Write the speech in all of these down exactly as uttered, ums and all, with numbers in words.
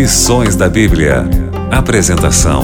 Lições da Bíblia. Apresentação: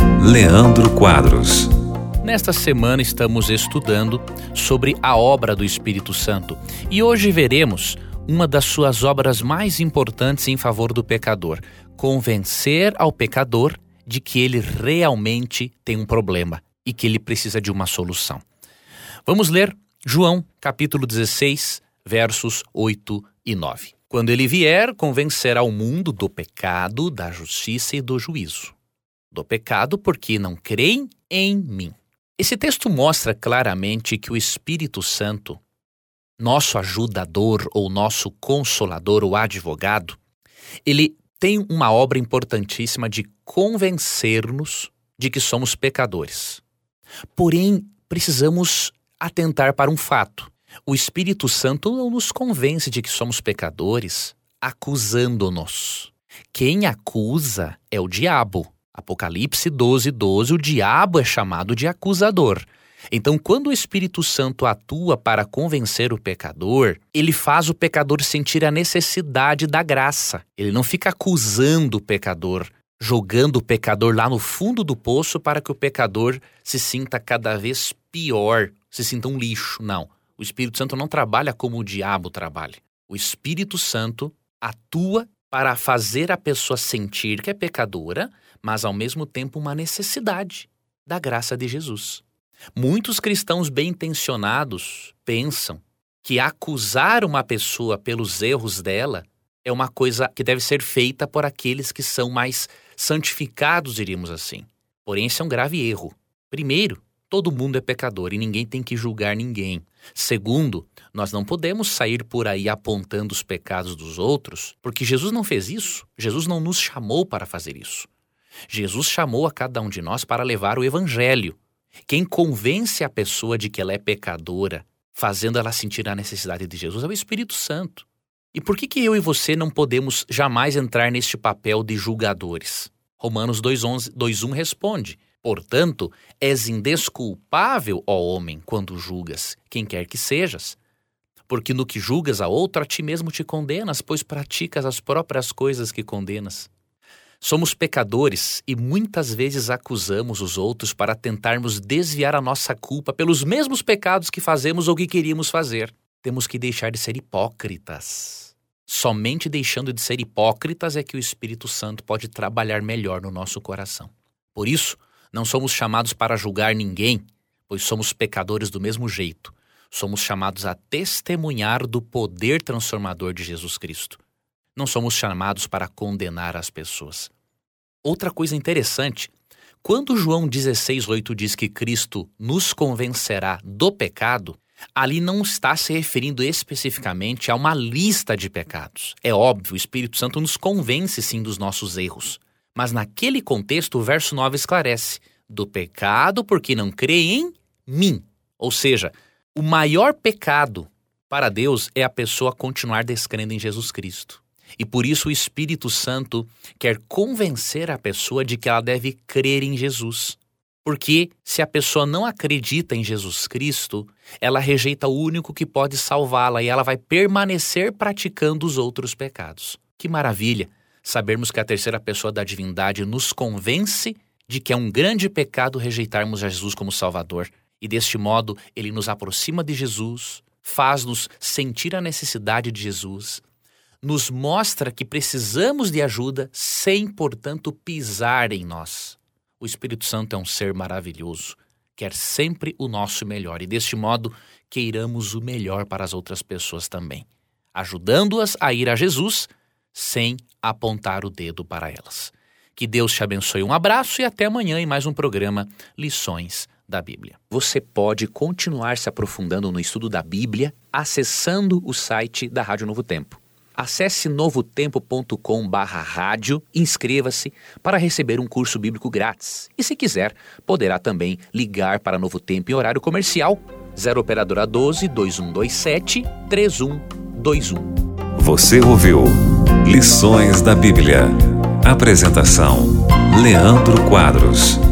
Leandro Quadros. Nesta semana estamos estudando sobre a obra do Espírito Santo e hoje veremos uma das suas obras mais importantes em favor do pecador: convencer ao pecador de que ele realmente tem um problema e que ele precisa de uma solução. Vamos ler João capítulo dezesseis, versos oito e nove. Quando ele vier, convencerá o mundo do pecado, da justiça e do juízo. Do pecado, porque não creem em mim. Esse texto mostra claramente que o Espírito Santo, nosso ajudador ou nosso consolador ou advogado, ele tem uma obra importantíssima de convencer-nos de que somos pecadores. Porém, precisamos atentar para um fato. O Espírito Santo não nos convence de que somos pecadores acusando-nos. Quem acusa é o diabo. Apocalipse doze, doze, o diabo é chamado de acusador. Então, quando o Espírito Santo atua para convencer o pecador, ele faz o pecador sentir a necessidade da graça. Ele não fica acusando o pecador, jogando o pecador lá no fundo do poço para que o pecador se sinta cada vez pior, se sinta um lixo. Não. O Espírito Santo não trabalha como o diabo trabalha. O Espírito Santo atua para fazer a pessoa sentir que é pecadora, mas ao mesmo tempo uma necessidade da graça de Jesus. Muitos cristãos bem-intencionados pensam que acusar uma pessoa pelos erros dela é uma coisa que deve ser feita por aqueles que são mais santificados, diríamos assim. Porém, esse é um grave erro. Primeiro, todo mundo é pecador e ninguém tem que julgar ninguém. Segundo, nós não podemos sair por aí apontando os pecados dos outros, porque Jesus não fez isso. Jesus não nos chamou para fazer isso. Jesus chamou a cada um de nós para levar o evangelho. Quem convence a pessoa de que ela é pecadora, fazendo ela sentir a necessidade de Jesus, é o Espírito Santo. E por que que eu e você não podemos jamais entrar neste papel de julgadores? Romanos dois, onze, dois, um responde: portanto, és indesculpável, ó homem, quando julgas, quem quer que sejas. Porque no que julgas a outro, a ti mesmo te condenas, pois praticas as próprias coisas que condenas. Somos pecadores e muitas vezes acusamos os outros para tentarmos desviar a nossa culpa pelos mesmos pecados que fazemos ou que queríamos fazer. Temos que deixar de ser hipócritas. Somente deixando de ser hipócritas é que o Espírito Santo pode trabalhar melhor no nosso coração. Por isso, não somos chamados para julgar ninguém, pois somos pecadores do mesmo jeito. Somos chamados a testemunhar do poder transformador de Jesus Cristo. Não somos chamados para condenar as pessoas. Outra coisa interessante, quando João dezesseis, oito diz que Cristo nos convencerá do pecado, ali não está se referindo especificamente a uma lista de pecados. É óbvio, o Espírito Santo nos convence sim dos nossos erros. Mas naquele contexto, o verso nove esclarece: do pecado porque não crê em mim. Ou seja, o maior pecado para Deus é a pessoa continuar descrendo em Jesus Cristo. E por isso o Espírito Santo quer convencer a pessoa de que ela deve crer em Jesus. Porque se a pessoa não acredita em Jesus Cristo, ela rejeita o único que pode salvá-la e ela vai permanecer praticando os outros pecados. Que maravilha sabermos que a terceira pessoa da divindade nos convence de que é um grande pecado rejeitarmos Jesus como Salvador. E deste modo, ele nos aproxima de Jesus, faz-nos sentir a necessidade de Jesus, nos mostra que precisamos de ajuda sem, portanto, pisar em nós. O Espírito Santo é um ser maravilhoso, quer sempre o nosso melhor e, deste modo, queiramos o melhor para as outras pessoas também, ajudando-as a ir a Jesus sem apontar o dedo para elas. Que Deus te abençoe. Um abraço e até amanhã em mais um programa Lições da Bíblia. Você pode continuar se aprofundando no estudo da Bíblia acessando o site da Rádio Novo Tempo. Acesse novo tempo ponto com barra rádio, inscreva-se para receber um curso bíblico grátis. E se quiser, poderá também ligar para Novo Tempo em horário comercial, zero operadora doze, dois um dois sete, três um dois um. Você ouviu Lições da Bíblia. Apresentação: Leandro Quadros.